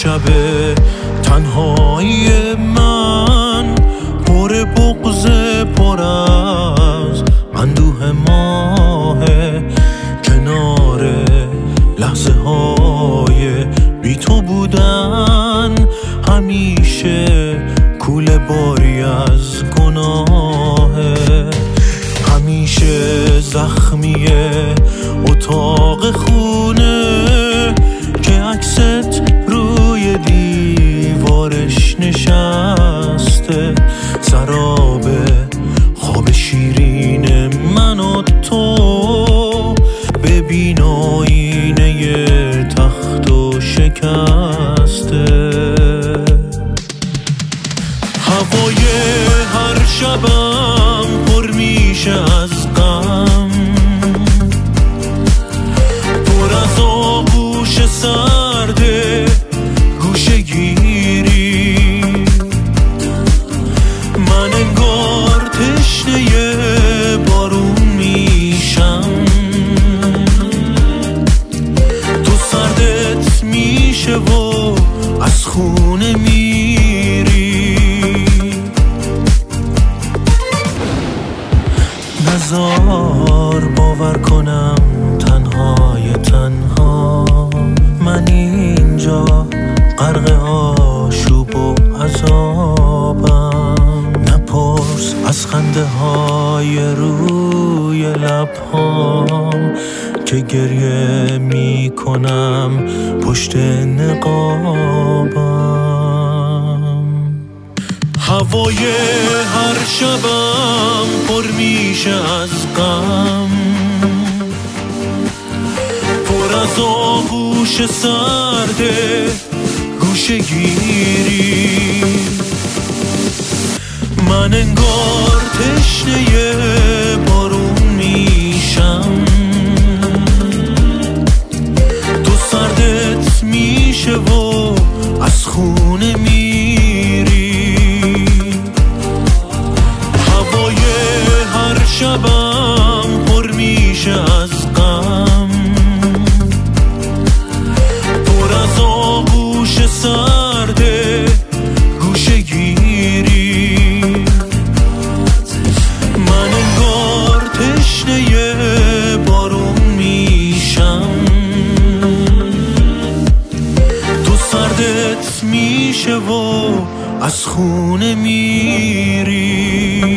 شب تنهایی من پر بغض پر از اندوه ماه، کنار لحظه های بی تو بودن همیشه کوله باری از گناهه. همیشه زخمی اتاق خونه که عکست روی دیوارش نشسته، سراب خواب شیرین من و تو، ببین آینه تخت و شکسته. هوای هر شبم پر میشه از غم، پر از آغوش سرده گوشه گیری. من انگار تشنه بارون میشم، تو سردت میشه و از خونه میری. نزار باور کنم تنهای تنها من اینجا غرق آشوب و عذابم. نپرس از خنده های روی لبهام که گریه میکنم پشت نقابم. هوای هر شبم پر میشه از غم، پر از آغوش سرده گوشه گیری. من انگار تشنه بارون میشم، تو سردت میشه و از خونه میری. هوای هر شبم پر میشه از غم، پر از آغوش سرده گوشه گیری. من انگار تشنه بارون میشم، تو سردت میشه و از خونه میری.